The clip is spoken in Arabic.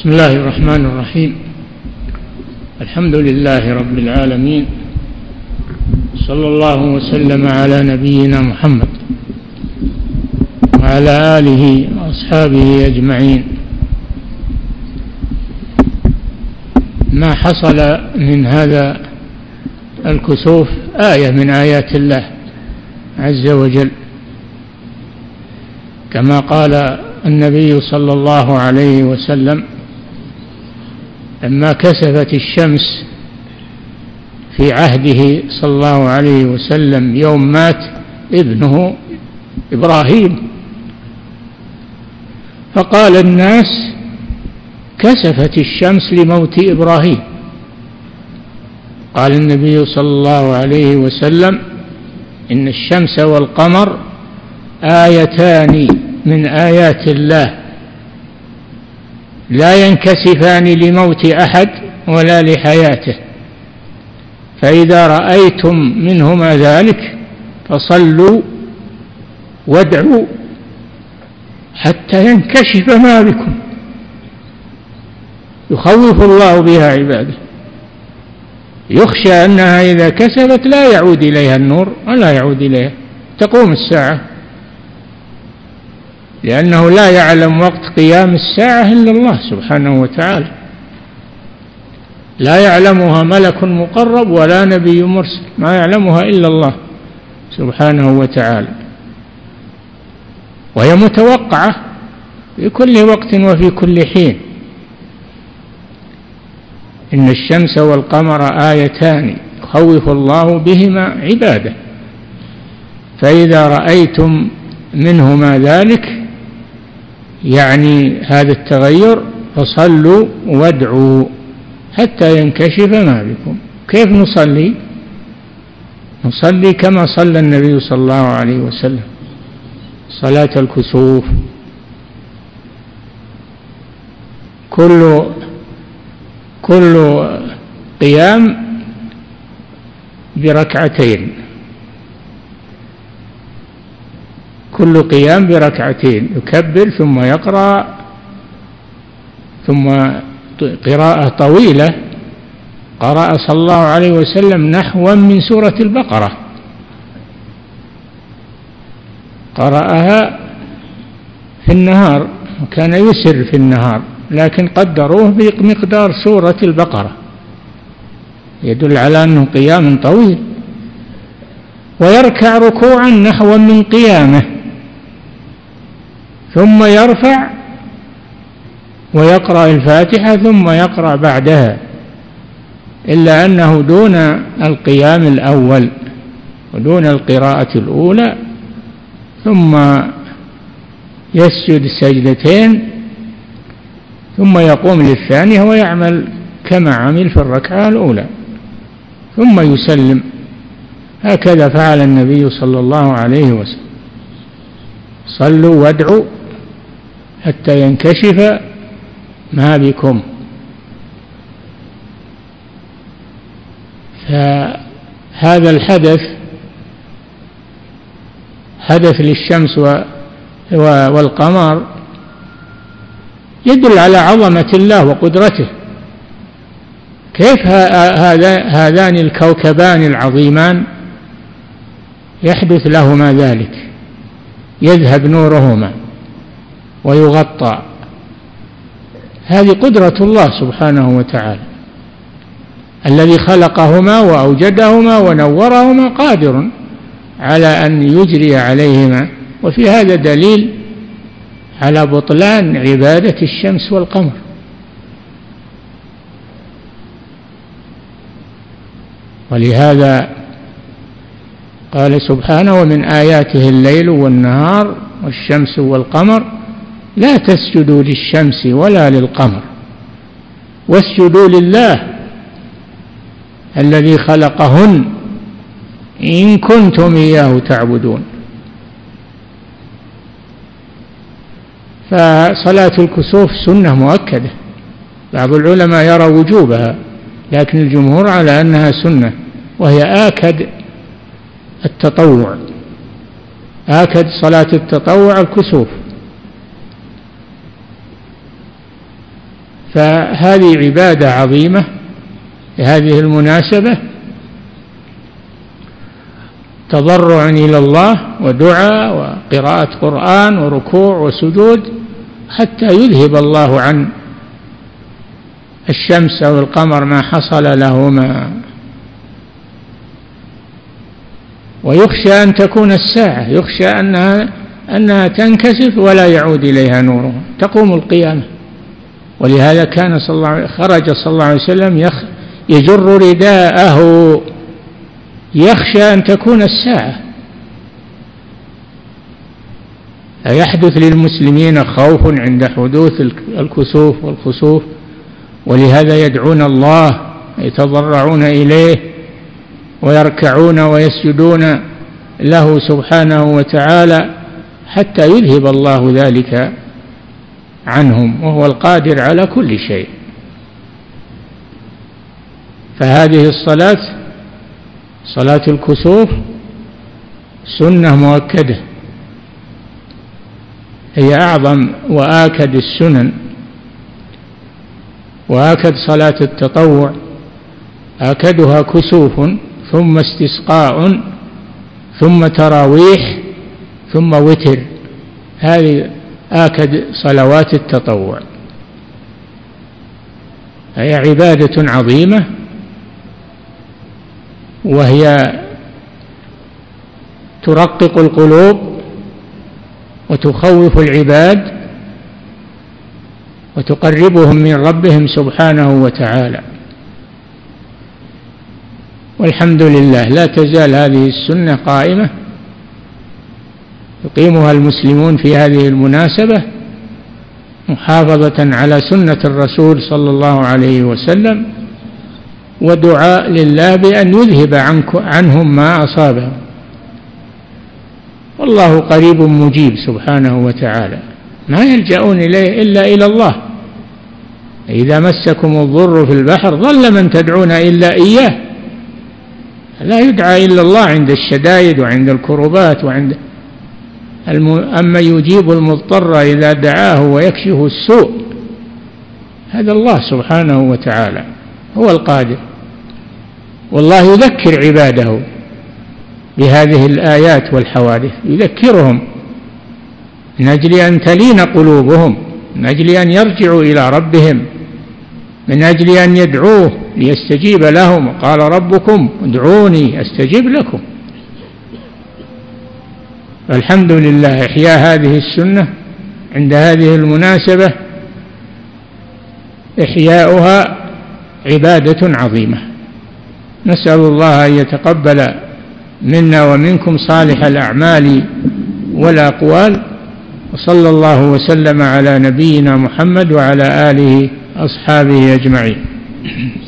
بسم الله الرحمن الرحيم. الحمد لله رب العالمين، صلى الله وسلم على نبينا محمد وعلى آله وأصحابه أجمعين. ما حصل من هذا الكسوف آية من آيات الله عز وجل، كما قال النبي صلى الله عليه وسلم لما كسفت الشمس في عهده صلى الله عليه وسلم يوم مات ابنه إبراهيم، فقال الناس كسفت الشمس لموت إبراهيم. قال النبي صلى الله عليه وسلم إن الشمس والقمر آيتان من آيات الله لا ينكسفان لموت أحد ولا لحياته، فإذا رأيتم منهما ذلك فصلوا وادعوا حتى ينكشف ما بكم. يخوف الله بها عباده، يخشى أنها إذا كسبت لا يعود إليها النور ولا يعود إليها، تقوم الساعة، لأنه لا يعلم وقت قيام الساعة إلا الله سبحانه وتعالى، لا يعلمها ملك مقرب ولا نبي مرسل، ما يعلمها إلا الله سبحانه وتعالى، وهي متوقعة في كل وقت وفي كل حين. إن الشمس والقمر آيتان يخوف الله بهما عباده، فإذا رأيتم منهما ذلك يعني هذا التغير فصلوا وادعوا حتى ينكشف ما بكم. كيف نصلي؟ نصلي كما صلى النبي صلى الله عليه وسلم صلاة الكسوف، كل قيام بركعتين، كل قيام بركعتين، يكبر ثم يقرأ، ثم قراءة طويلة. قرأ صلى الله عليه وسلم نحوا من سورة البقرة، قرأها في النهار، وكان يسر في النهار، لكن قدروه بمقدار سورة البقرة، يدل على أنه قيام طويل. ويركع ركوعا نحوا من قيامه، ثم يرفع ويقرأ الفاتحة ثم يقرأ بعدها، إلا أنه دون القيام الأول ودون القراءة الأولى، ثم يسجد سجدتين ثم يقوم للثانية ويعمل كما عمل في الركعة الأولى ثم يسلم. هكذا فعل النبي صلى الله عليه وسلم. صلوا وادعوا حتى ينكشف ما بكم. فهذا الحدث حدث للشمس والقمر يدل على عظمة الله وقدرته. كيف هذان الكوكبان العظيمان يحدث لهما ذلك، يذهب نورهما ويغطى؟ هذه قدرة الله سبحانه وتعالى، الذي خلقهما وأوجدهما ونورهما قادر على أن يجري عليهما. وفي هذا دليل على بطلان عبادة الشمس والقمر. ولهذا قال سبحانه ومن آياته الليل والنهار والشمس والقمر لا تسجدوا للشمس ولا للقمر واسجدوا لله الذي خلقهن إن كنتم إياه تعبدون. فصلاة الكسوف سنة مؤكدة، بعض العلماء يرى وجوبها، لكن الجمهور على أنها سنة، وهي آكد التطوع، آكد صلاة التطوع الكسوف. فهذه عبادة عظيمة لهذه المناسبة، تضرع إلى الله ودعاء وقراءة قرآن وركوع وسجود حتى يذهب الله عن الشمس أو القمر ما حصل لهما. ويخشى أن تكون الساعة، يخشى أنها تنكسف ولا يعود إليها نورها، تقوم القيامة. ولهذا كان خرج صلى الله عليه وسلم يجر رداءه يخشى أن تكون الساعة، يحدث للمسلمين خوف عند حدوث الكسوف والخسوف، ولهذا يدعون الله، يتضرعون إليه ويركعون ويسجدون له سبحانه وتعالى حتى يذهب الله ذلك عنهم، وهو القادر على كل شيء. فهذه الصلاة، صلاة الكسوف، سنة مؤكدة، هي أعظم وآكد السنن، وآكد صلاة التطوع، آكدها كسوف ثم استسقاء ثم تراويح ثم وتر، هذه آكد صلوات التطوع. هي عبادة عظيمة، وهي ترقق القلوب وتخوف العباد وتقربهم من ربهم سبحانه وتعالى. والحمد لله لا تزال هذه السنة قائمة يقيمها المسلمون في هذه المناسبة، محافظة على سنة الرسول صلى الله عليه وسلم، ودعاء لله بأن يذهب عنهم ما أصابهم، والله قريب مجيب سبحانه وتعالى، ما يلجأون إليه إلا إلى الله. إذا مسكم الضر في البحر ضل من تدعون إلا إياه، لا يدعى إلا الله عند الشدائد وعند الكربات أما يجيب المضطر إذا دعاه ويكشف السوء، هذا الله سبحانه وتعالى هو القادر. والله يذكر عباده بهذه الآيات والحوادث، يذكرهم من أجل أن تلين قلوبهم، من أجل أن يرجعوا إلى ربهم، من أجل أن يدعوه ليستجيب لهم، قال ربكم ادعوني أستجب لكم. الحمد لله إحياء هذه السنة عند هذه المناسبة، إحياؤها عبادة عظيمة. نسأل الله أن يتقبل منا ومنكم صالح الأعمال والأقوال، وصلى الله وسلم على نبينا محمد وعلى آله أصحابه أجمعين.